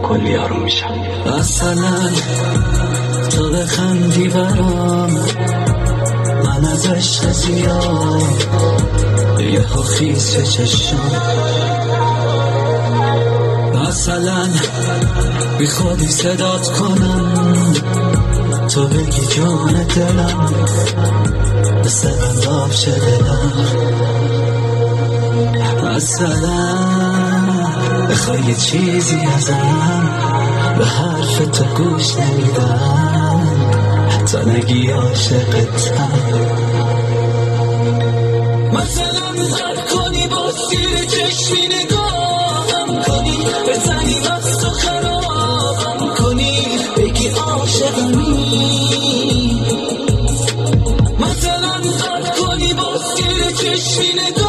کلی آروم میشم. مثلا تو بخندی برام، من از عشق زیاد یهو خیس چشم. مثلا بی خودی صدات کنم، تو بگی جون دلم، مثل بنداب شده دلم. مثلا بخوای یه چیزی ازم، به حرف تو گوش نمیدم، تا نگی عاشقتم. مثلا زد کنی با سیر چشمی نگاهم کنی، بزنی از تو خرابم کنی، بگی عاشقمی. مثلا زد کنی با سیر چشمی نگاهم